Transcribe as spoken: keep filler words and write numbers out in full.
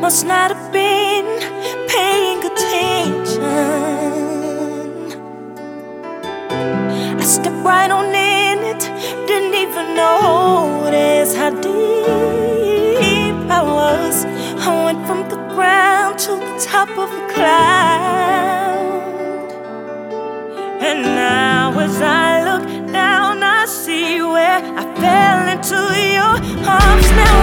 must not have been paying attention. I stepped right on in it, didn't even notice how deep I was. I went from the ground to the top of a cloud. And now as I look down, I see where I fell into your arms. Now